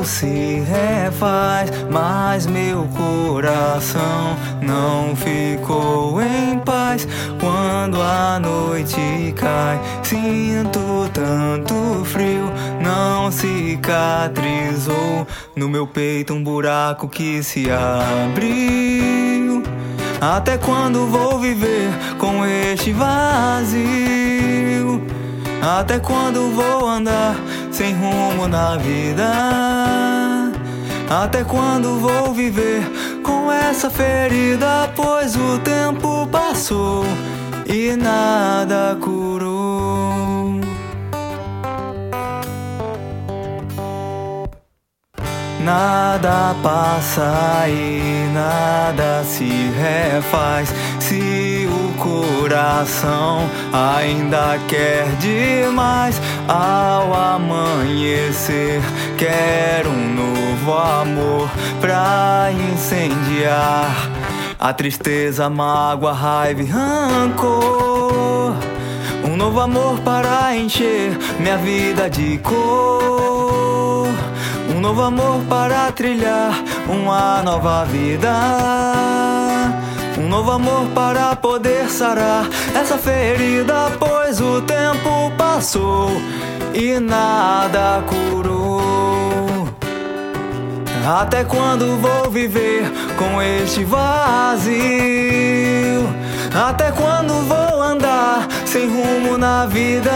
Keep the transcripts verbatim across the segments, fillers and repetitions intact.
se refaz, mas meu coração não ficou em paz. Quando a noite cai, sinto tanto frio, não cicatrizou no meu peito um buraco que se abriu. Até quando vou viver com este vazio? Até quando vou andar sem rumo na vida? Até quando vou viver com essa ferida? Pois o tempo passou e nada curou. Nada passa e nada se refaz, se o coração ainda quer demais. Ao amanhecer quero um novo amor pra incendiar a tristeza, mágoa, raiva e rancor. Um novo amor para encher minha vida de cor. Um novo amor para trilhar uma nova vida. Um novo amor para poder sarar essa ferida, pois o tempo passou e nada curou. Até quando vou viver com este vazio? Até quando vou andar sem rumo na vida?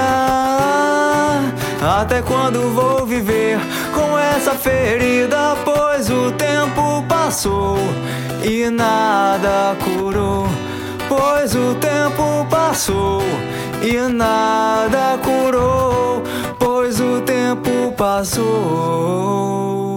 Até quando vou viver com essa ferida? Pois o tempo passou e nada curou. Pois o tempo passou e nada curou. Pois o tempo passou.